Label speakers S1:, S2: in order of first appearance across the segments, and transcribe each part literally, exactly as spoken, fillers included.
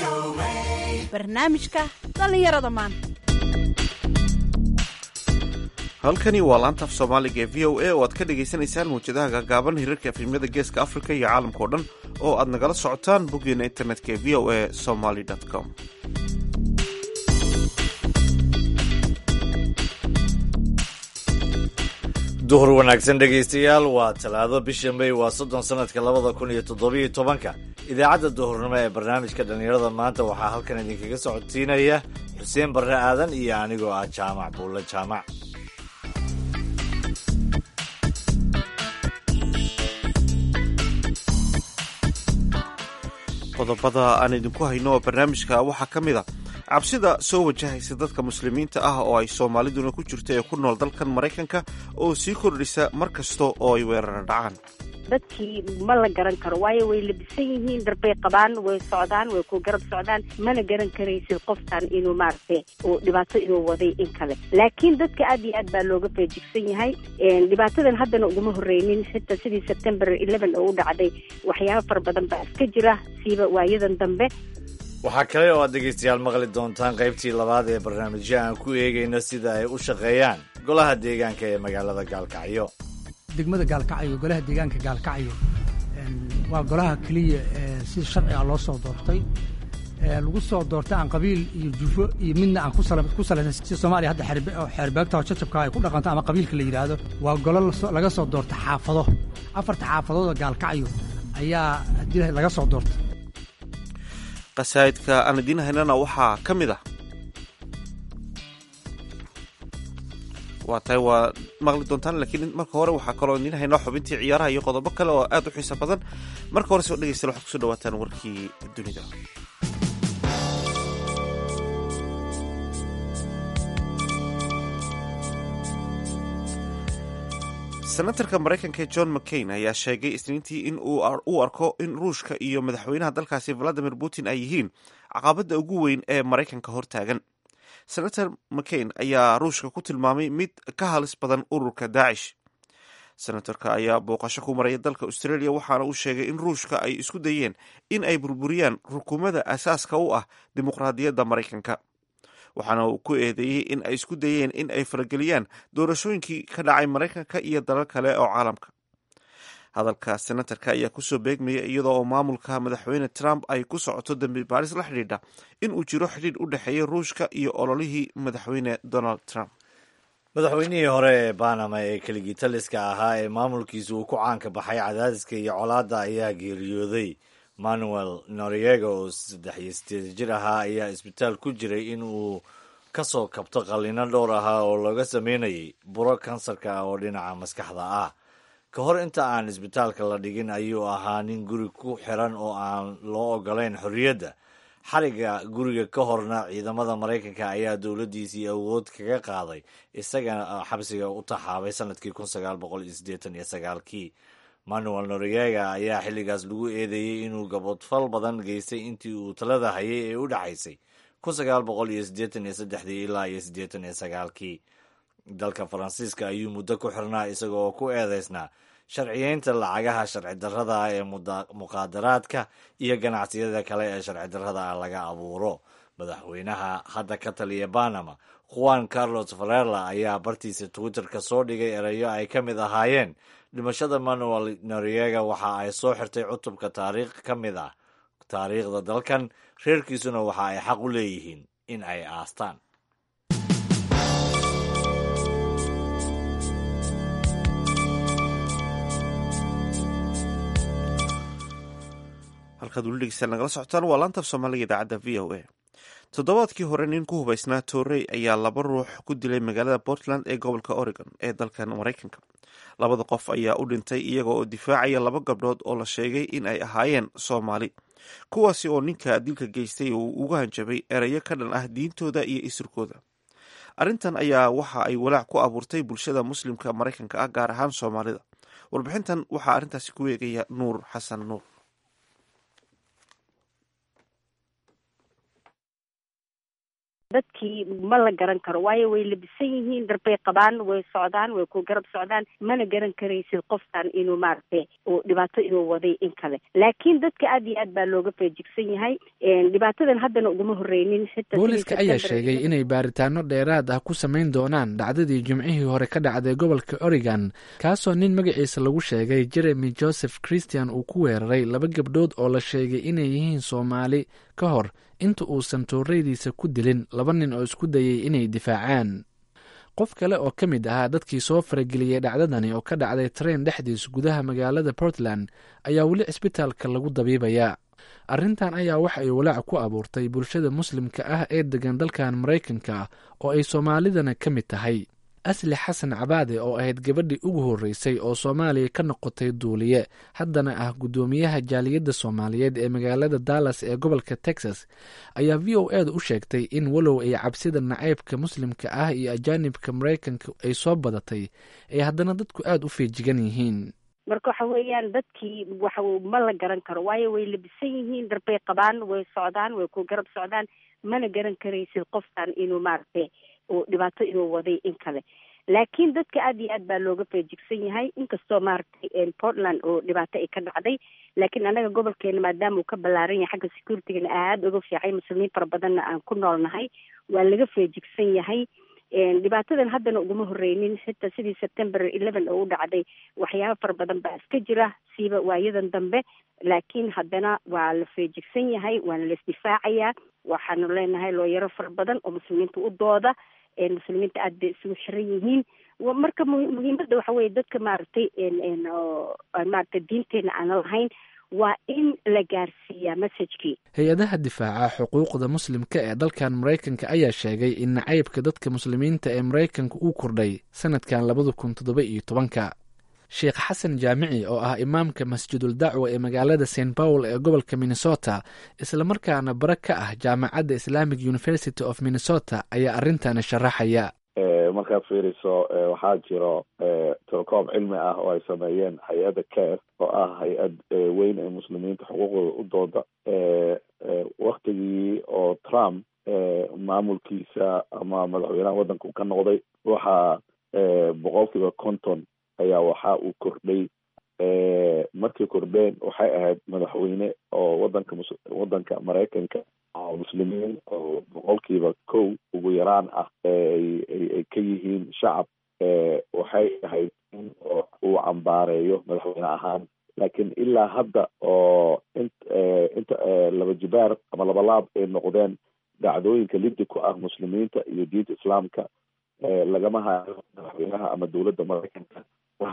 S1: barnaamijka dhallinyarada maanta.
S2: halkani waa laanta af soomaaliga ee v o a oo aad ka dhagaysanaysaan mawjadaha gaagaaban hirarka efrimyada geeska afrika iyo caalamka o dhan oo aad nagala socotaan boggeena internetka ee v o a somaly com.
S3: duhur wanaagsan dhegaystayaal, waa talaado bisha may waa soddon sanadka labada kun iyo toddobiyo tobanka. idaacadda duhurnimo ee barnaamijka dhallinyarada maanta waxaa halkan idinkaga socodsiinaya xuseen barre aadan iyo anigoo ah jaamac buulle jaamac.
S2: qodobada aan idinku hayno oo barnaamijka waxaa ka mid a cabsida soo wajahaysa dadka muslimiinta ah oo ay soomaaliduna ku jirto ee ku nool dalkan maraykanka oo sii kordhisa mar kasta oo ay weerara dhacaan.
S4: dadkii ma la garan karo, waayo way labisan yihiin, darbay qabaan, way socdaan, way ku garab socdaan, mana garan karaysid qofkan inuu maaragtay uu dhibaato inuu waday in kale. laakiin dadka aad iyo aad baa looga feejigsan yahay. dhibaatadan haddana uguma horreynin, xitaa sidii sebtembar eleven oo u dhacday waxyaabo fara badan baa iska jira siiba waayadan dambe.
S3: waxaa kale oo aad dhegaystayaal maqli doontaan qaybtii labaad ee barnaamijya aan ku eegayno sida ay u shaqeeyaan golaha deegaanka ee magaalada gaalkacyo.
S5: degmada gaalkacyo, golaha deegaanka gaalkacyo waa golaha keliya ee si sharci ah loo soo doortay, lagu soo doortay aan qabiil iyo jufo iyo midna aan ku salaysan si Soomaaliya hadda xeerbeegta oo jajabka ay ku dhaqanto ama qabiilka la yidhaahdo. waa golo laga soo doortay xaafado, afarta xaafadood oo gaalkacyo ayaa hadii laga soo doortay.
S2: qasaa'idka aan idiin haynana waxaa ka mid ah waa tahay waa maqli doontaan, laakiin marka hore waxaa kaloo idiin haynaa xubintii ciyaaraha iyo qodobo kale oo aad u xiiso badan. marka hore soo dhegeystayaal waxaad kusoo dhawaataan warkii dunida. senatarka maraykanka john mccain ayaa sheegay isniintii in uu arko in ruushka iyo madaxweynaha dalkaasi valadimir putin ay yihiin caqabadda ugu weyn ee maraykanka hortaagan. senator mccain ayaa ruushka ku tilmaamay mid ka halis badan ururka daacish. senatorka ayaa booqasho ku maraya dalka australia waxaana uu sheegay in ruushka ay isku dayeen in ay burburiyaan rukumada asaaska u ah dimuqraadiyadda maraykanka, waxaana uu ku eedeeyey in ay isku dayeen in ay farageliyaan doorashooyinkii ka dhacay maraykanka iyo dalal kale oo caalamka. hadalka senatarka ayaa kusoo beegmaya iyadoo oo maamulka madaxweyne trump ay ku socoto dambi baaris la xidhiidha in uu jiro xidhiidh u dhexeeya ruushka iyo ololihii madaxweyne donald trump.
S3: madaxweynihii hore ee banama ee keligii taliska ahaa ee maamulkiisu uu ku caanka baxay cadaadiska iyo colaadda ayaa geeriyooday. manuel noriega oo saddex iyo sideed jir ahaa ayaa isbitaal ku jiray in uu ka soo kabto qalliino dhowr ahaa oo looga sameynayay buro kansarka ah oo dhinaca maskaxda ah. ka hor inta aan isbitaalka la dhigin ayuu ahaa nin guri ku xiran oo aan loo ogolayn xorriyadda. xariga guriga ka horna ciidamada maraykanka ayaa dowladdiisii awood kaga qaaday, isagana xabsiga u taxaabay sanadkii kun sagaal boqol iyo siddeetan iyo sagaalkii. manuel noriega ayaa xilligaas lagu eedeeyey inuu gabodfal badan geystay intii uu talada hayay ee u dhaxaysay kun sagaal boqol iyo siddeetan iyo saddexdii ilaa iyo siddeetan iyo sagaalkii. dalka faransiiska ayuu muddo ku xirnaa isagoo ku eedeysnaa sharciyeynta lacagaha sharci darrada ah ee muqaadaraadka iyo ganacsiyada kale ee sharci darrada ah laga abuuro. madaxweynaha hadda ka taliya banama juan carlos varela ayaa bartiisa twitter-ka soo dhigay erayo ay ka mid ahaayeen dhimashada manuel noriega waxa ay soo xirtay cutubka taariikh ka mid ah taariikhda dalkan, reerkiisuna waxa ay xaq u leeyihiin in ay aastaan.
S2: halkaad weli dhegeystaan nagala socotaan waa laanta af soomaaliga idaacadda v o a. toddobaadkii hore nin ku hubaysnaa toorey ayaa laba ruux ku dilay magaalada portland ee gobolka oregon ee dalkan maraykanka. labada qof ayaa u dhintay iyaga oo difaacaya laba gabdhood oo la sheegay in ay ahaayeen soomaali, kuwaasi oo ninka dilka geystay uu uga hanjabay erayo ka dhan ah diintooda iyo isirkooda. arrintan ayaa waxa ay walaac ku abuurtay bulshada muslimka maraykanka ah, gaar ahaan soomaalida. warbixintan waxaa arrintaasi ku eegaya nuur xasan nuur.
S4: dadkii ma la garan karo waayo way labisan yihiin darbay qabaan way socdaan way ku garab socdaan mana garan karaysid qofkan inuu maaragtay oo dhibaato inuu waday in kale laakiin dadka aad iyo aad baa looga feejigsan yahay dhibaatadan haddana uguma horreynin
S6: booliska ayaa sheegay inay baaritaano dheeraad ah ku samayn doonaan dhacdadii jimcihii hore ka dhacday gobolka Oregon kaasoo nin magaciisa lagu sheegay Jeremy Joseph Christian uu ku weeraray laba gabdhood oo la sheegay inay yihiin Soomaali ka hor inta uusan tooreydiisa ku dilin laba nin oo isku dayay inay difaacaan. qof kale oo ka mid ahaa dadkii soo farageliyey dhacdadani oo ka dhacday tareen dhexdiisa gudaha magaalada Portland ayaa weli cisbitaalka lagu dabiibayaa. arrintan ayaa waxa ay walaac ku abuurtay bulshada muslimka ah ee degan dalkan Mareykanka oo ay Soomaalidana ka mid tahay. Asli Xasan Cabaade oo ahayd gabadhii ugu horeysay oo Soomaaliya ka noqotay duuliye haddana ah gudoomiyaha jaaliyadda Soomaaliyeed ee magaalada Dallas ee gobolka Texas ayaa V O A u sheegtay in walow ay cabsida nacaybka muslimka ah iyo ajaanibka Mareykanka ay soo badatay ay haddana dadku aad u feejigan yihiin.
S4: marka waxa weeyaan dadkii waxa ma la garan karo waayo way labisan yihiin darbay qabaan way socdaan way ku garab socdaan mana garan karaysid qofkan inuu maaragtay oo dhibaato inuu waday in kale laakiin dadka aad iyo aad baa looga feejigsan yahay inkastoo maaragtay Portland oo dhibaato ay ka dhacday laakiin anaga gobolkeena maadaama uu ka ballaaran yahay xagga security-gana aad uga fiicay muslimiin fara badanna aan ku noolnahay waa laga feejigsan yahay dhibaatadan haddana uguma horreynin xitaa sidii September eleven oo u dhacday waxyaabo fara badan baa iska jira siiba waayadan dambe laakiin haddana waa la feejigsan yahay waana la isdifaacayaa waxaanu leenahay looyaro fara badan oo muslimiinta u dooda muslimiinta aad bay isugu xiran yihiin marka muhiimadda waxa weeye dadka maaragtay maaragtay diinteena aan lahayn waa in la gaarsiiyaa messagekii.
S6: hay-adaha difaaca xuquuqda muslimka ee dalkan Mareykanka ayaa sheegay in nacaybka dadka muslimiinta ee Mareykanka uu kordhay sanadkan labada kun toddoba iyo tobanka. Sheekh Xasan Jaamici oo ah imaamka Masjidul Dacwa ee magaalada Saint Paul ee gobolka Minnesota isla markaana bara ka ah jaamacadda Islamic University of Minnesota ayaa arrintan sharaxaya.
S7: markaad fiiriso waxaa jiro telekoob cilmi ah oo ay sameeyeen hay-adda care oo ah hay-ad weyn ee muslimiinta xuquuqdooda u dooda waktigii oo Trump maamulkiisa ama madaxweynaha waddanka uu ka noqday waxaa boqolkiiba konton ayaa waxa uu kordhay markay kordheen waxay ahayd madaxweyne oo wadanka wadanka Mareykanka oo muslimiin oo boqolkiiba kow ugu yaraan ah ay ka yihiin shacab waxay ahayd in uu cambaareeyo madaxweyne ahaan laakiin ilaa hadda oo inta laba jibaar ama laba laab ay noqdeen dhacdooyinka liddi ku ah muslimiinta iyo diinta islaamka lagama hayo madaxweynaha ama dowladda Mareykanka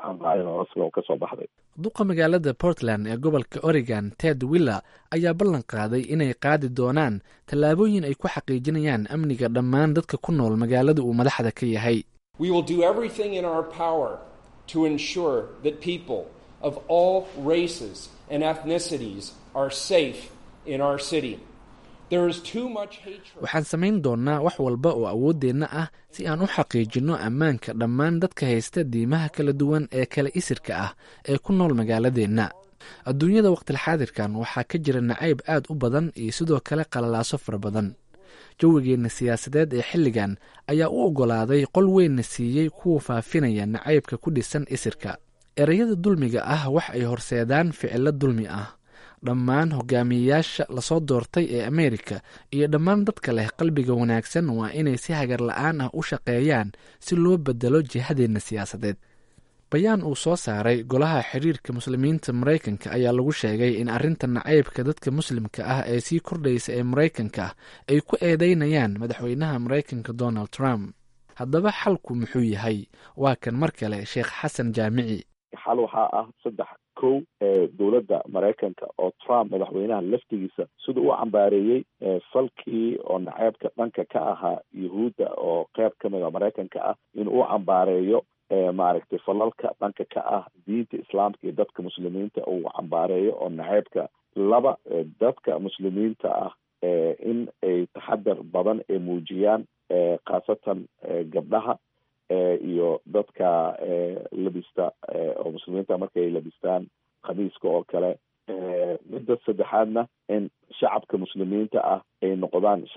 S6: duqa magaalada Portland ee gobolka Oregon Ted Wheeler ayaa ballan qaaday inay qaadi doonaan tallaabooyin ay ku xaqiijinayaan amniga dhammaan dadka ku nool magaalada uu madaxda ka yahay.
S8: We will do everything in our power to ensure that people of all races and ethnicities are safe in our city.
S6: waxaan samayn doonaa wax walba oo awooddeenna ah si aan u xaqiijinno ammaanka dhammaan dadka haysta diimaha kala duwan ee kala isirka ah ee ku nool magaaladeenna. adduunyada waqtilxaadirkan waxaa ka jira nacayb aad u badan iyo sidoo kale qalalaaso fara badan. jawigeenna siyaasadeed ee xilligan ayaa u oggolaaday qol weynna siiyey kuwa faafinaya nacaybka ku dhisan isirka. ereyada dulmiga ah wax ay horseedaan ficilo dulmi ah. dhammaan hogaamiyeyaasha lasoo doortay ee Ameerika iyo dhammaan dadka leh qalbiga wanaagsan waa inay si hagar la'aan ah u shaqeeyaan si loo bedelo jihadeenna siyaasadeed. bayaan uu soo saaray golaha xiriirka muslimiinta Mareykanka ayaa lagu sheegay in arrinta nacaybka dadka muslimka ah ee sii kordhaysa ee Mareykanka ay ku eedeynayaan madaxweynaha Mareykanka Donald Trump. haddaba xalku muxuu yahay? waa kan mar kale Sheekh Xasan Jaamici.
S7: xal waxaa ah saddex kow dowladda Mareykanka oo Trump madaxweynaha laftigiisa sida uu cambaareeyey falkii oo nacaybka dhanka ka ahaa Yahuudda oo qayb ka mid ah Mareykanka ah in uu cambaareeyo maaragtay falalka dhanka ka ah diinta islaamka iyo dadka muslimiinta uu cambaareeyo oo nacaybka. laba dadka muslimiinta ah in ay taxadar badan ay muujiyaan khaasatan gabdhaha iyo dadka labista oo muslimiinta markay labistaan khamiiska oo kale. midda saddexaadna in shacabka muslimiinta ah ay noqdaan shacab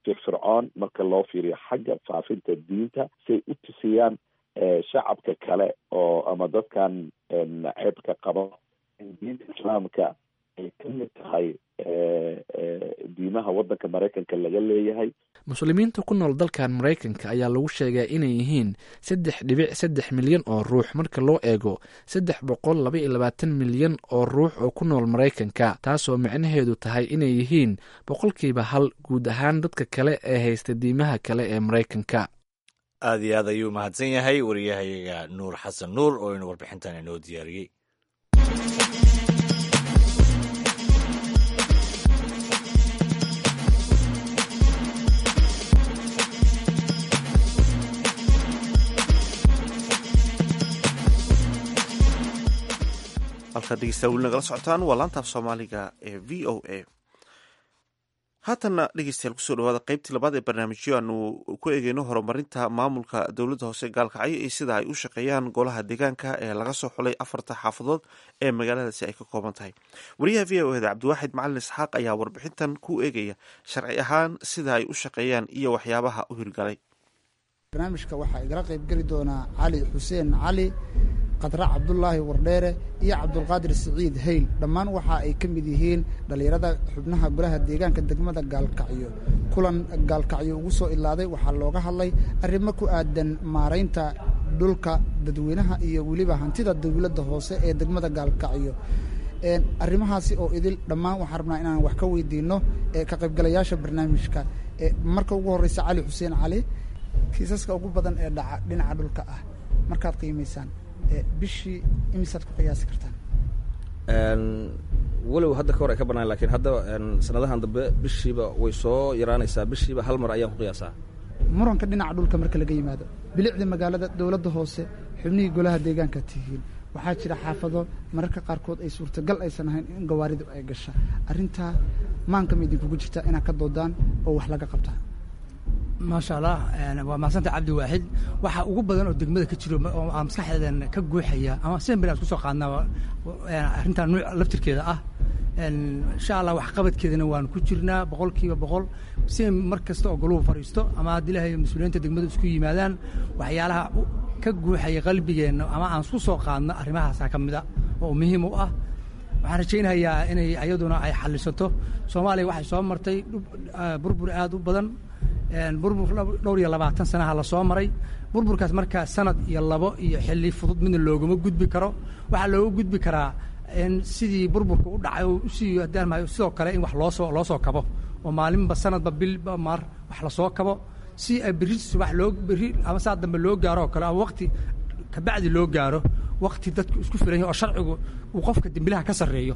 S7: firfircoon marka loo fiiriyo xagga faafinta diinta say u tusiyaan shacabka kale oo ama dadkan ceebka qaba in diinta islaamka ay ka mid tahay diimaha waddanka maraykanka laga leeyahay.
S6: muslimiinta ku nool dalkan maraykanka ayaa lagu sheegaa inay yihiin saddex dhibic saddex milyan oo ruux marka loo eego saddex boqol laba iyo labaatan milyan oo ruux oo ku nool maraykanka, taasoo micnaheedu tahay inay yihiin boqolkiiba hal guud ahaan dadka kale ee haysta diimaha kale ee maraykanka.
S3: aada iyo aad ayuu mahadsan yahay wariyahayaga nuur xasan nuur oo inu warbixintan inoo diyaariyey.
S2: halkaad dhegeystayaa weli nagala socotaan waa laantaaf soomaaliga ee v o a. haatanna dhegeystayaal kusoo dhawaada qeybtii labaad ee barnaamijyo aanu ku eegeyno horumarinta maamulka dowladda hoose gaalkacyo iyo sida ay u shaqeeyaan golaha deegaanka ee laga soo xulay afarta xaafadood ee magaaladaasi ay ka kooban tahay. wariyaha v o eda cabdiwaaxid macalin isxaaq ayaa warbixintan ku eegaya sharci ahaan sida ay u shaqeeyaan iyo waxyaabaha u hirgalay.
S9: barnaamijka waxaa igala qaybgeli doonaa cali xuseen cali, qadra cabdulaahi wardheere iyo cabdulqaadir siciid hayl. dhammaan waxa ay ka mid yihiin dhallinyarada xubnaha golaha deegaanka degmada gaalkacyo. kulan gaalkacyo ugu soo ilaaday waxaa looga hadlay arrimo ku aadan maaraynta dhulka dadweynaha iyo weliba hantida dowladda hoose ee degmada gaalkacyo. arrimahaasi oo idil dhammaan waxaan rabnaa inaan wax ka weydiino ka qaybgalayaasha barnaamijka. marka ugu horreysa cali xuseen cali, kiisaska ugu badan ee dhaca dhinaca dhulka ah markaad qiimaysaan bishii imisaad ku qiyaasi kartaan?
S10: walow hadda ka hor ay ka banaan lakiin hadda sanadahan dambe bishiiba way soo yaraanaysaa. bishiiba hal mar ayaan ku qiyaasaa.
S9: muranka dhinaca dhulka marka laga yimaado bilicda magaalada dowladda hoose xubnihii golaha deegaanka tihiin, waxaa jira xaafado mararka qaarkood ay suurtagal aysan ahayn in gawaaridu ay gasha. arrintaa maanka ma idinkugu jirtaa inaad ka doodaan oo wax laga qabtaa?
S5: maasha allah, waa mahadsantaha cabdiwaaxid. waxa ugu badan oo degmada ka jiro oo maskaxdeedan ka guuxaya ama seen beri aan isku soo qaadnaa arrintan nuuc laftirkeeda ah. insha allah waxqabadkeedana waan ku jirnaa boqol kiiba boqol. si mar kasta oo goluhu fadhiisto ama haddii ilahay mas-uuliyiinta degmadu isku yimaadaan, waxyaalaha ka guuxaya qalbigeenna ama aan isku soo qaadno arrimahaasaa ka mida oo muhiim u ah. waxaan rajaynayaa inay ayaduna ay xallisato. soomaaliya waxay soo martay burbur aad u badan, burbur dhowr iyo labaatan sanaha la soo maray. burburkaas markaa sanad iyo labo iyo xilli fudud midna loogama gudbi karo. waxaa looga gudbi karaa in sidii burburka u dhacay usii hadaan sidoo kale in wax loosoo loo soo kabo oo maalinba sanadba bilba mar wax lasoo kabo si ay berri subax loo berri ama saa dambe loo gaaro oo kale ama waqti kabacdi loo gaaro waqti dadku isku filan yahay oo sharcigu uu qofka dembilaha ka sarreeyo.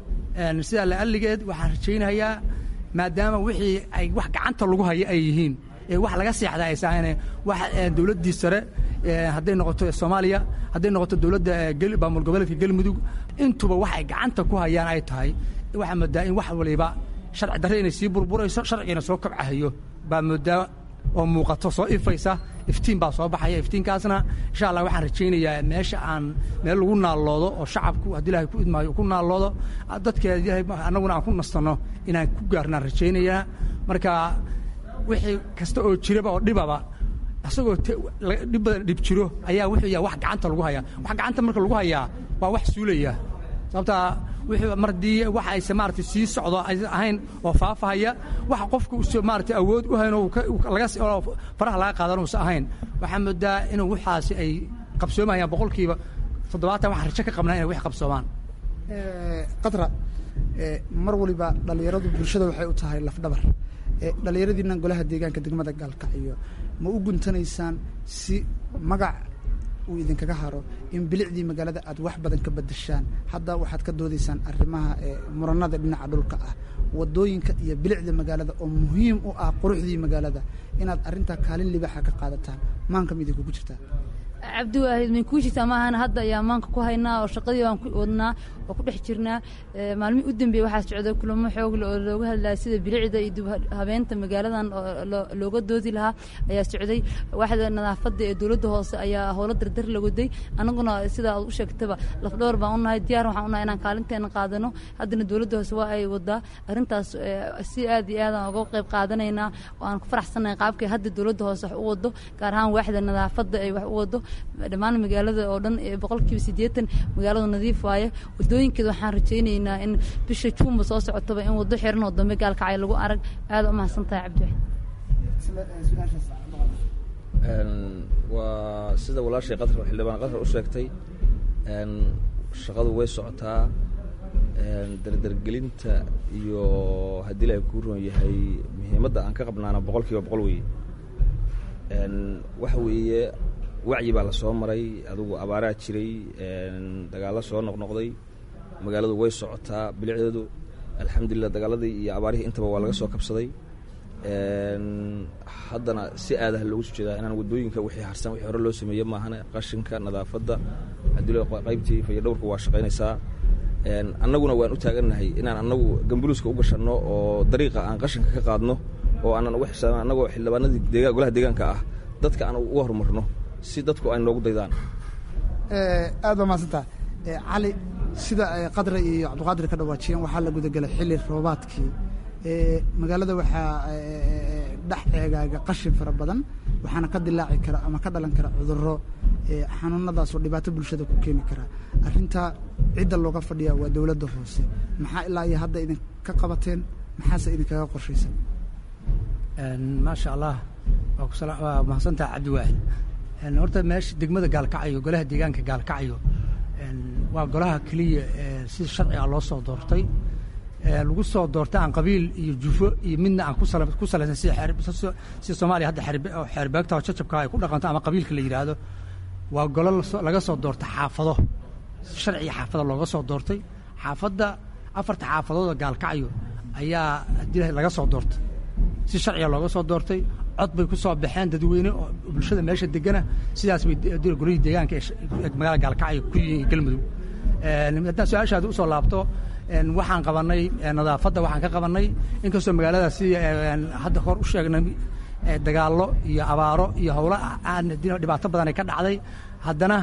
S5: sidaa la alligeed waxaan rajaynayaa maadaama wixii ay wax gacanta lagu hayo ay yihiin ee wax laga seexda ay saahane wax dawladdii sare hadday noqoto Soomaaliya, hadday noqoto dawladda maamul goboleedka Galmudug, intuba wax ay gacanta ku hayaan ay tahay. waxaa moodaa in wax waliba sharci darre inay sii burburayso, sharcigana soo kabcahayo baa moodaa oo muuqato soo ifaysa. iftiin baa soo baxaya. iftiinkaasna insha allah waxaan rajaynayaa meesha aan meel lagu naalloodo oo shacabku haddii ilaahay ku idmaayo ku naalloodo, dadkeeda ilaahay annaguna aan ku nastanno inaan ku gaarnaan rajaynayaa. marka wixii kasta oo jiraba oo dhibaba asagoo dhib badan dhib jiro ayaa wuxuu yahay wax gacanta lagu hayaa. wax gacanta marka lagu hayaa waa wax suulaya. sababtaa wixii mardii waxa ay maartay sii socdo ay ahayn oo faafahaya wax qofku uu maartay awood u hayno laga faraha laga qaadan uu ahayn. waxaa moodaa inuu waxaasi ay qabsoomayaan boqolkiiba toddobaatan. waxaan rajo ka qabnaa inay wax qabsoomaan.
S9: qadra, mar waliba dhallinyaradu bulshada waxay u tahay lafdhabar. dhallinyaradiina golaha deegaanka degmada gaalkacyo ma u guntanaysaan si magac uu idinkaga haro in bilicdii magaalada aad wax badan ka bedeshaan? hadda waxaad ka doodaysaan arrimaha muranada dhinaca dhulka ah, wadooyinka iyo bilicda magaalada oo muhiim u ah quruxdii magaalada, inaad arrintaa kaalin libaxa ka qaadataan. maanka ma idinkugu jirtaa?
S11: cabdiwaahid min kuushita maahana hadda ayaa maanka ku haynaa oo shaqadii waan ku wadnaa oo ku dhex jirnaa maalmihii u dambeeyey waxaa socday kulamo xoog leh oo looga hadlaya sida bilicda iyo dib habeenta magaaladan looga doodi lahaa ayaa socday waaxda nadaafadda ee dowladda hoose ayaa howlo dardar la waday annaguna sida aad u sheegtaba lafdhowr baan u nahay diyaar waxaan u nahay inaan kaalinteena qaadano haddana dowladda hoose waa ay wadaa arrintaas si aad iyo aad aan uga qayb qaadanaynaa oo aan ku faraxsanahay qaabkay hadda dowladda hoose wax u wado gaar ahaan waaxda nadaafadda ay wax u wado dhammaan magaalada oo dhan boqolkiiba siddeetan magaaladu nadiif waaye wadooyinkeeda waxaan rajaynaynaa in bisha juunba soo socotaba in wado xiran oo dambe gaalkacay lagu arag aad u mahadsan tahay
S10: cabdiwaxid waa sida walaashay qadar xildhibaan qadar u sheegtay shaqadu way socotaa dardargelinta iyo haddii la kuu roon yahay muhiimadda aan ka qabnaana boqol kiiba boqol weeye waxa weeye wacyi baa la soo maray adugu abaaraa jiray dagaallo soo noqnoqday magaaladu way socotaa bilicdeedu alxamdulilah dagaaladii iyo abaarihii intaba waa laga soo kabsaday haddana si aadaha loogu soo jeedaa inaan wadooyinka wixii harsan wixii hore loo sameeye maahane qashinka nadaafadda haddii qaybtii fayadhowrka waa shaqaynaysaa annaguna waan u taagannahay inaan annagu gambuluuska u gashanno oo dariiqa aan qashinka ka qaadno oo aanan uga xisaabin annagoo xildhibaanadii deega golaha deegaanka ah dadka aan uga horumarno si dadku ay noogu daydaan
S9: aad baa mahadsantaa cali sida qadra iyo cabdiqaadir ka dhawaajiyeen waxaa la gudagelay xilli roobaadkii magaalada waxaa dhex eegaaga qashin fara badan waxaana ka dilaaci kara ama ka dhalan kara cudurro xanuunadaasoo dhibaato bulshada ku keeni kara arrintaa cidda looga fadhiyaa waa dowladda hoose maxaa ilaa iyo hadda idinka qabateen maxaase idinkaga qorshaysan
S5: maasha allah waa mahadsantaha cabdiwaahid horta meesha degmada gaalkacyo golaha deegaanka gaalkacyo waa golaha keliya si sharciga loo soo doortay lagu soo doortay aan qabiil iyo jufo iyo midna aan ku salaysan si soomaaliya hadda xeerbeegta oo jajabka ay ku dhaqanto ama qabiilka la yidhaahdo waa golo laga soo doortay xaafado sharciga xaafada looga soo doortay xaafadda afarta xaafadood oo gaalkacyo ayaa hadii laga soo doortay si sharciga looga soo doortay cod bay ku soo baxeen dadweyne oo bulshada meesha degana sidaas bay golihii deegaanka ee magaalada gaalkacyo ku yihiin galmudug haddaan su-aashaada usoo laabto waxaan qabanay nadaafadda waxaan ka qabanay inkastoo magaalada si hadda hor u sheegnay dagaallo iyo abaaro iyo howlo aan dhibaato badan ay ka dhacday haddana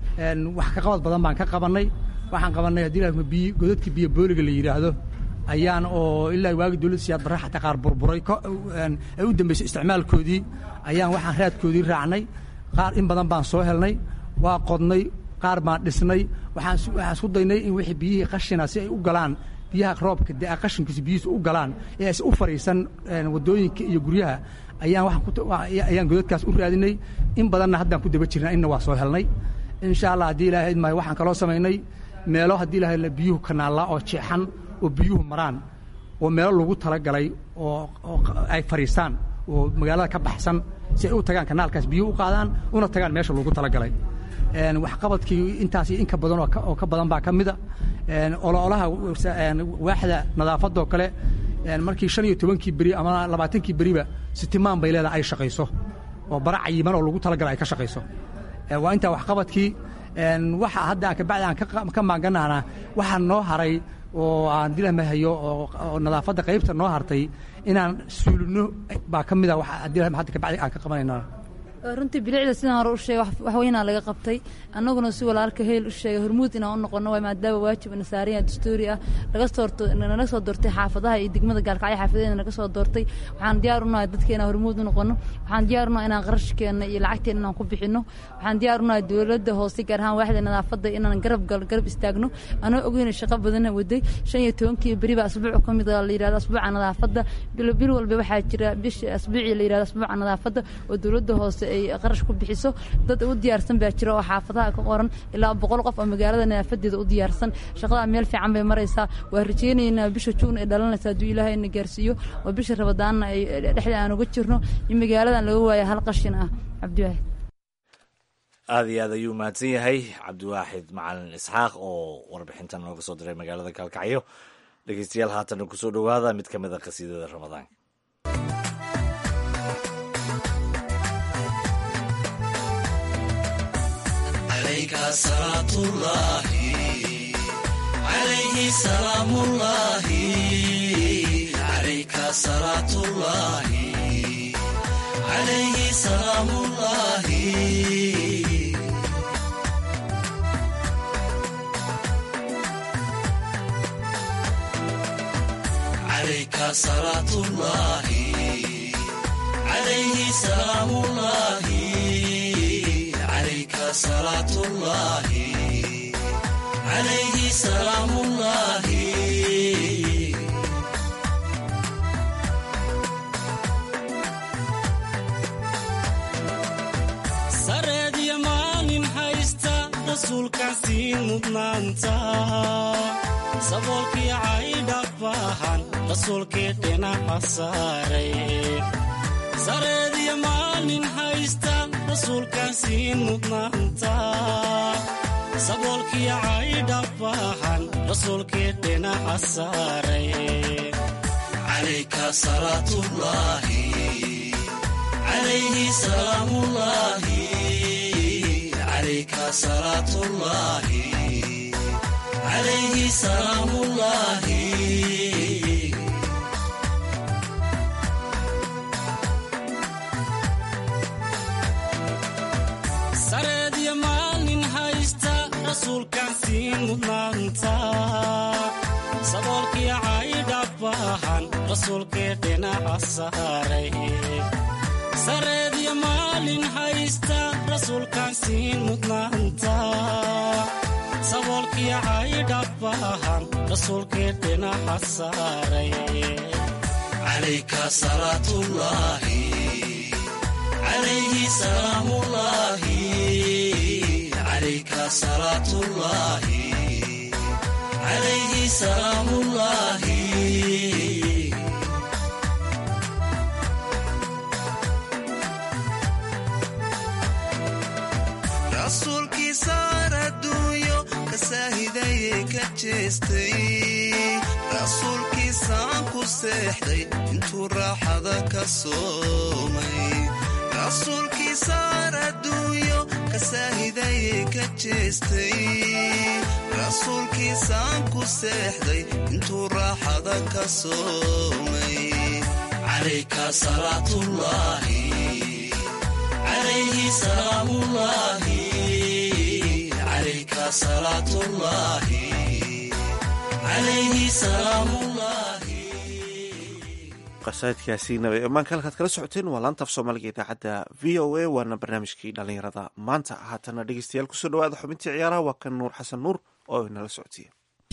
S5: wax ka qabad badan baan ka qabanay waxaan qabanay haddii biy godadkii biyo booliga la yidhaahdo ayaan oo ilaa waagi dowladda siyaad barre xataa qaar burburay ay u dambeysay isticmaalkoodii ayaan waxaan raadkoodii raacnay qaar in badan baan soo helnay waa qodnay qaar baan dhisnay waxaan waxaan isku daynay in wixii biyihii qashina si ay u galaan biyaha roobka dee qashinkiisa biyihiisa u galaan ee aysan u fariisan wadooyinka iyo guryaha ayaan waxaan ku ayaan godadkaas u raadinay in badanna haddaan ku daba jirnaa inna waa soo helnay insha allah haddii ilaahay maayo waxaan kaloo samaynay meelo haddii ilaahay biyuhu kanaalla oo jeexan oo biyuhu maraan oo meelo lagu talagalay oo ay fariistaan oo magaalada ka baxsan si ay u tagaan kanaalkaas biyuhu u qaadaan una tagaan meesha lagu talagalay waxqabadkii intaas iyo in ka badan oo ka badan baa ka mida ololaha waaxda nadaafadoo kale markii shan iyo tobankii beri ama labaatankii beriba sitimaan bay leedahay ay shaqayso oo bara cayiman oo lagu talagalay ay ka shaqayso waa intaa waxqabadkii waxa hadda kabacdi aan ka maanganaana waxaa noo haray oo aan dilamahayo oo nadaafadda qaybta noo hartay inaan suulino baa ka mida hadda kabacdi aan ka qabanayna
S11: runtii bilicda sidaan hore u sheegay wax weynaa laga qabtay annaguna si walaalka heel u sheegay hormuud inaan u noqono waay maadaama waajib nasaariya dastuuri ah laga soorto naga soo doortay xaafadaha iyo degmada gaalkacyo xaafadeena naga soo doortay waxaan diyaar u nahay dadkeena hormuud u noqono waxaan diyaar u nahay inaan qarashkeena iyo lacagteena inaan ku bixino waxaan diyaar u nahay dowladda hoose gaar ahaan waaxda nadaafadda inaan garab gal garab istaagno anoo ogeyna shaqo badan waday shan iyo tobankii beri baa asbuuc ka mid ah la yiraahdo asbuuca nadaafadda bil bil walba waxaa jira bish asbuuci la yiraahdo asbuuca nadaafadda oo dowladda hoose ay qarash ku bixiso dad u diyaarsan baa jira oo xaafadaha ka qoran ilaa boqol qof oo magaalada nadaafadeeda u diyaarsan shaqada meel fiican bay maraysaa waa rajeynaynaa bisha juun ay dhalanaysaa hadduu ilaahay na gaarsiiyo oo bisha rabadaanna ay dhexda aan uga jirno in magaaladan laga waayo hal qashin ah cabdiwaaxid
S3: aada iyo aad ayuu mahadsan yahay cabdiwaaxid macalin isxaaq oo warbixintan nooga soo diray magaalada gaalkacyo dhegeystayaal haatana kusoo dhowaada mid ka mid a qasiidada ramadaanka
S12: عليك صلاة الله عليه سلام الله عليك صلاة الله عليه سلام الله عليك صلاة الله عليه سلام الله عليك صلاة الله عليه سلام الله سرد يمان هايستا رسولك سين مدنانتا saboolkii caydha baahan rasuulkii dhinaca saaray sareediya maalin haysta rasuulkaan siin mudnaanta saboolkii caydha baahan rasuulkii dhinaca saaray calayka salaatullaahi calayhi salaamullaahi calayka salaatullaahi عليه سلام الله سرد يمان هايستا رسول كان سين مدنانتا صبولك عايد أباهان رسول كيدنا عصاري سرد يمان هايستا رسول كان سين مدنانتا saboolkii caydha baahan rasuulkii dhinaca saaray calayka salaatullaahi calayhi salaamullaahi calayka salaatullaahi calayhi salaamullaahi rasuulkii saaraduuyo kasaahidaye ka jeestay rasuulkiisaan ku seexday intuu raaxada ka soomay rasuulkii saaraduuyo kasaahidaye ka jeestay rasuulkiisaan ku seexday intuu raaxada ka soomay calayka salaatullaahi calayhi salaamullaahi عليك صلاة الله عليه سلام الله
S2: qasaidkaasi nabay ammaanka halkaad kala socoteen waa laanta af soomaaliga idaacadda v o a waana barnaamijkii dhallinyarada maanta haatana dhegeystayaal kusoo dhawaada xubintii ciyaaraha waa kan nuur xasan nuur oo inala socodsiiya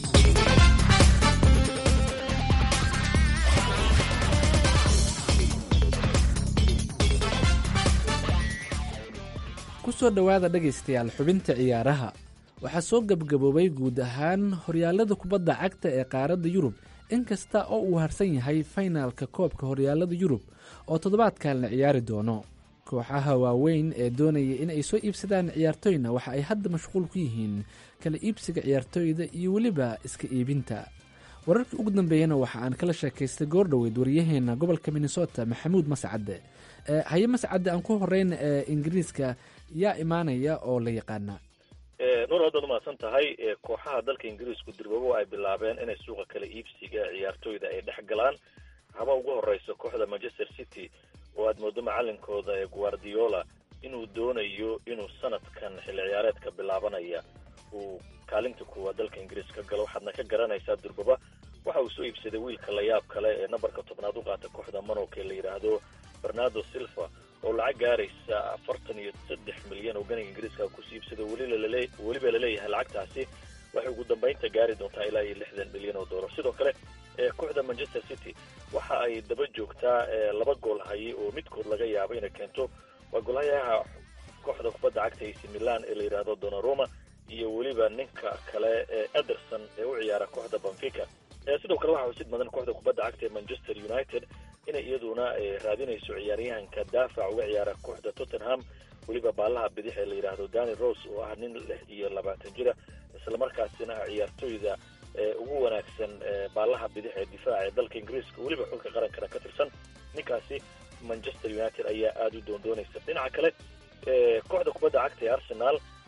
S6: kusoo dhowaada dhegaystayaal xubinta ciyaaraha waxaa soo gebgaboobay guud ahaan horyaalada kubadda cagta ee qaaradda yurub inkasta oo uu harsan yahay faynaalka koobka horyaalada yurub oo toddobaadkan la ciyaari doono kooxaha waaweyn ee doonaya in ay soo iibsadaan ciyaartoyna waxa ay hadda mashquul ku yihiin kala iibsiga ciyaartooyda iyo weliba iska iibinta wararkii ugu dambeeyana waxa aan kala sheekaystay goordhoweyd waryaheena gobolka minnesota maxamuud mascadde haye mascadde aan ku horeyn ee ingiriiska yaa imaanaya oo la yaqaana
S13: nuur haddaad umahadsan tahay kooxaha dalka ingiriisku dirbabo ay bilaabeen inay suuqa kala iibsiga ciyaartooyda ay dhex galaan haba ugu horeysa kooxda manchester city oo aad moodo macalinkooda ee guardiola inuu doonayo inuu sanadkan xilli ciyaareedka bilaabanaya uu kaalinta kuwa dalka ingiriis ka galo waxaadna ka garanaysaa durbaba waxa uu soo iibsaday wiilka layaab kale ee nambarka tobnaad u qaata kooxda monoke la yidhaahdo bernardo silva oo lacag gaaraysa afartan iyo saddex milyan oo ganiga ingiriiska kusii iibsada weliba laleeyahay lacagtaasi waxay ugu dambeynta gaari doontaa ilaa iyo lixdan milyan oo dollar sidoo kale kooxda manchester city waxa ay daba joogtaa laba gool haye oo midkood laga yaabo inay keento waa goolhayaha kooxda kubadda cagta ac milan ee la yidhaahdo donnarumma iyo weliba ninka kale ee ederson ee u ciyaara kooxda benfica sidoo kale waxaa xusid mudan kooxda kubadda cagta ee manchester united inay iyaduna raadinayso ciyaaryahanka daafac uga ciyaara kooxda tottenham weliba baalaha bidix ee la yidhaahdo dani rose oo ah nin lix iyo labaatan jira islamarkaasina ah ciyaartooyda ugu wanaagsan baalaha bidix ee difaaca ee dalka ingiriiska weliba xulka qarankana ka tirsan ninkaasi manchester united ayaa aada u doondoonaysa dhinaca kale kooxda kubadda cagta ee arsenal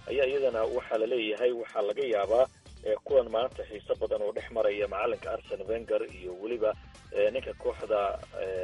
S13: ayaa iyadana waxaa la leeyahay waxaa laga yaabaa kuwan maanta xiiso badan oo dhex maraya macalinka Arsene Wenger iyo weliba ninka kooxda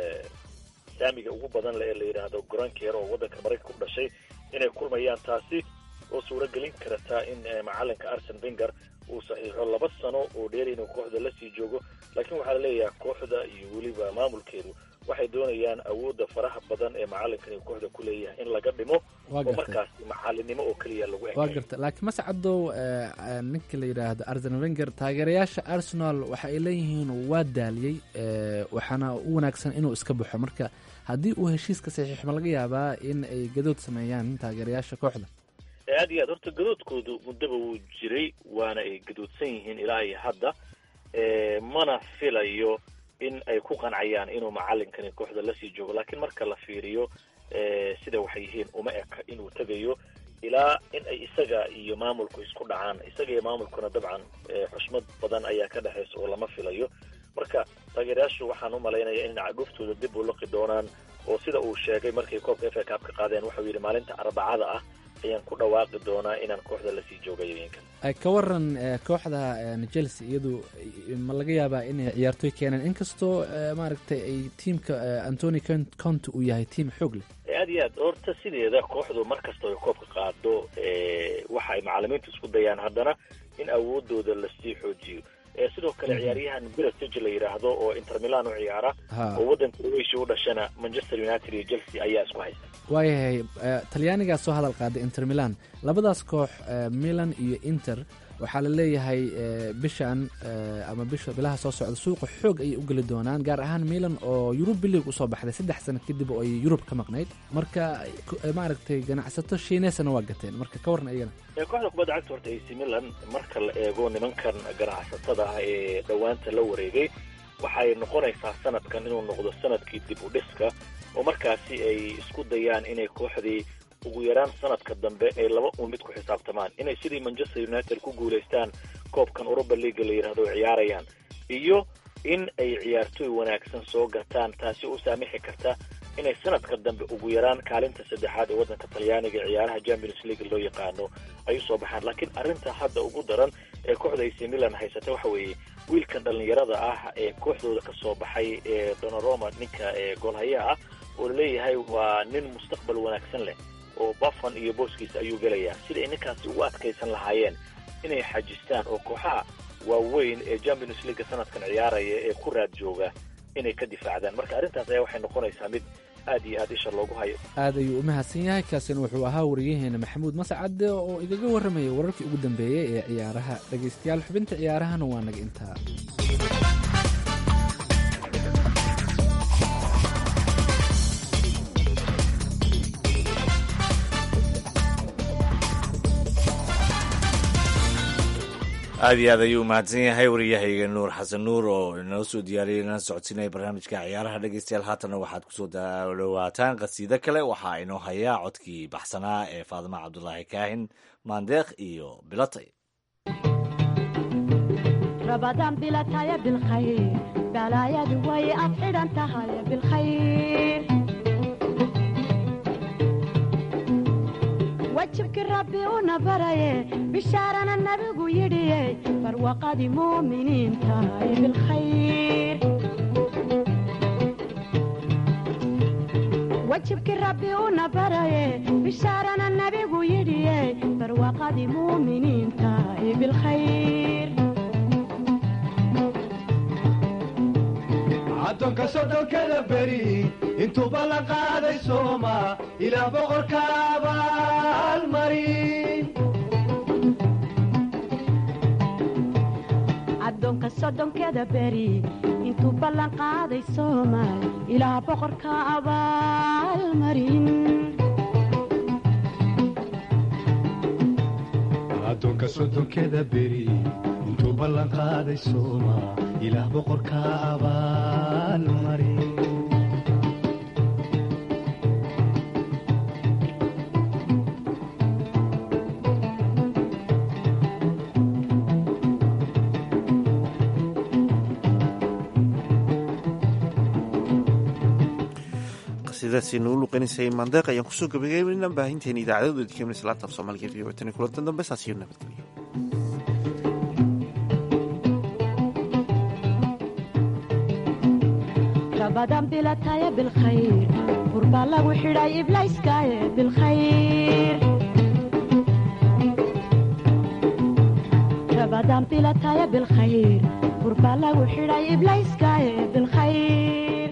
S13: saamiga ugu badan ee la yidhaahdo Grankier oo waddanka Mareykanka ku dhashay inay kulmayaan, taasi oo suuragelin karta in macalinka Arsene Wenger uu saxiixo laba sano oo dheer inuu kooxda la sii joogo. laakiin waxaa la leeyahay kooxda iyo weliba maamulkeedu waxay doonayaan awoodda faraha badan ee macalinkan uu kooxda ku leeyahay in laga dhimo oo markaas macalinimo oo keliya lagu ekeeyo.
S6: waa garta laakiin mascadow ninka la yidhaahdo Arsene Wenger taageerayaasha Arsenal waxa ay leeyihiin waa daaliyey, waxaana u wanaagsan inuu iska baxo. marka haddii uu heshiiska saxiix ma laga yaabaa in ay gadood sameeyaan taageerayaasha kooxda?
S13: aad iyo aad horta gadoodkoodu muddaba wuu jiray, waana ay gadoodsan yihiin ilaa iyo hadda, mana filayo in ay ku qancayaan inuu macalinkani kooxda lasii joogo. laakiin marka la fiiriyo sida waxay yihiin uma eka inuu tegayo ilaa in ay isaga iyo maamulku isku dhacaan. isaga iyo maamulkuna dabcan xushmad badan ayaa ka dhexaysa oo lama filayo. marka taageerayaashu waxaan u malaynaya in cadhuuftooda dib u laqi doonaan, oo sida uu sheegay markay koobka F A Cup ka qaadeen wuxuu yidhi maalinta arbacada ah ayaan ku dhawaaqi doonaa inaan kooxda lasii joogayo idinka.
S6: ka waran kooxda Chelsea iyadu ma laga yaabaa inay ciyaartoy keenaan inkastoo maaragtay ay tiimka Antonio Conte uu yahay tiim xoog leh?
S13: aad iyo aad horta sideeda kooxdu markastoo ay koobka qaado waxa ay macalimiintu isku dayaan haddana in awoodooda lasii xoojiyo. sidoo kale ciyaaryahan Perisic la yiraahdo oo Inter Milan u ciyaara oo waddanka Croatia u dhashana Manchester United iyo Chelsea ayaa isku haysta.
S6: waayahay Talyaaniga soo hadal qaaday Inter Milan, labadaas koox Milan iyo Inter waxaa la leeyahay bishan ama bisha bilaha soo socda suuqa xoog ay u gali doonaan, gaar ahaan Milan oo Europe League u soo baxday saddex sano kadib oo ay Europe ka maqnayd. marka maaragtay ganacsato Shiineysana waa gateen. marka ka waran ayana
S13: kooxda kubadda cagta horta A C Milan marka la eego nimankan ganacsatada ah ee dhawaanta la wareegay waxay noqonaysaa sanadkan inuu noqdo sanadkii dib u dhiska, oo markaasi ay isku dayaan inay kooxdii ugu yaraan sanadka dambe ay laba un mid ku xisaabtamaan, inay sidii Manchester United ku guulaystaan koobkan Europa League la yiraahdo ciyaarayaan, iyo in ay ciyaartoy wanaagsan soo gataan, taasi u saamixi karta inay sanadka dambe ugu yaraan kaalinta saddexaad ee waddanka Talyaaniga ciyaaraha Champions League loo yaqaano ay soo baxaan. laakiin arrinta hadda ugu daran ee kooxda A C Milan haysata waxa weeye wiilkan dhalinyarada ah ee kooxdooda ka soo baxay ee Donnarumma, ninka ee goolhayaha ah oo leeyahay waa nin mustaqbal wanaagsan leh oo Buffon iyo booskiisa ayuu gelayaa. sida ay ninkaasi ugu adkaysan lahaayeen inay xajistaan oo kooxaha waaweyn ee Champions League sanadkan ciyaaraya ee ku raad jooga inay ka difaacdaan. marka arrintaas ayaa waxay noqonaysaa mid aad iyo aad isha loogu hayo.
S6: aad ayuu u mahadsan yahay. kaasina wuxuu ahaa wariyaheena Maxamuud Mascad oo igaga warramayay wararkii ugu dambeeyey ee ciyaaraha. dhegaystayaal, xubinta ciyaarahana waa naga intaa.
S3: aad iyo aad ayuu umahadsan yahay wariyahayga Nuur Xasan Nuur oo inoo soo diyaariyay inaan socodsiinaya barnaamijka ciyaaraha. dhegeystayaal, haatana waxaad kusoo dhawaataan qasiido kale. waxaa inoo hayaa codkii baxsanaa ee Faadima Cabdulaahi Kaahin Maandeeq iyo Bilatay.
S14: رمضان بلاتايا بالخير بلايا دوي أفعل انتهى بالخير وجهك ربي ونبري بشارنا النبي يدي فروقة مؤمنين تاي بالخير وجهك ربي ونبري بشارنا النبي يدي فروقة مؤمنين تاي بالخير
S12: addoonka soddonkada beri intuu ballan qaaday sooma ilaa boqorka abaalmarin
S14: addoonka soddonkada beri intuu ballan qaaday sooma ilaa boqorka abaalmarin
S12: addoonka soddonkada beri intuu ballan qaaday sooma ilaah boqorka abaalmarin
S2: sidaasaynu u luqanaysay maandeeq ayaan kusoo gabagabeynaa baahinteena idaacadooda dikemnis laabtaaf soomaaliga v o tan kulantan dambe saasiyo nabadgelyo
S14: رمضان بلا تايا بالخير قربا لغو حراي إبلايس كايا بالخير رمضان بلا تايا بالخير قربا لغو حراي إبلايس كايا بالخير